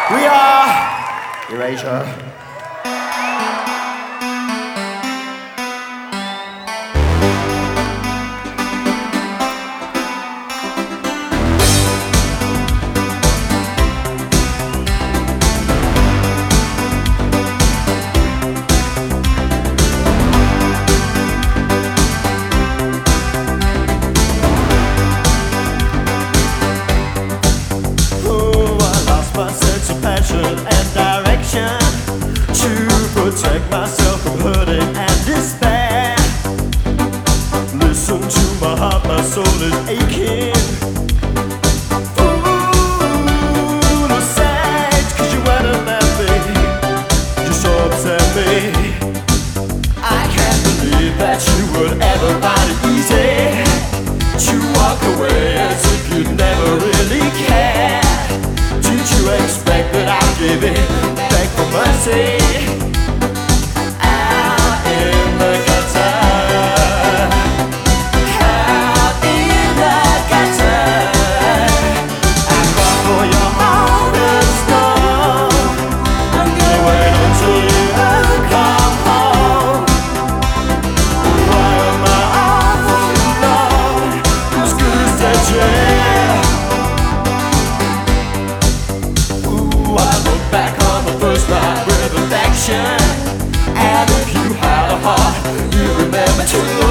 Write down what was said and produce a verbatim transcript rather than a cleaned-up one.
We are Erasure. Passion and direction to protect myself from hurting and despair. Listen to my heart, my soul is aching. Fool of sight, cause you went and left me. You so upset me. I can't believe that you would ever find it easy to walk away as if you never really cared. Did you expect that I'd give it back for mercy? Out in the gutter, out in the gutter, I cry for your heart of stone. I'm gonna wait until you come home. Why am I awful alone? As good as that dream. Back on the first night with affection, and if you had a heart, you remember to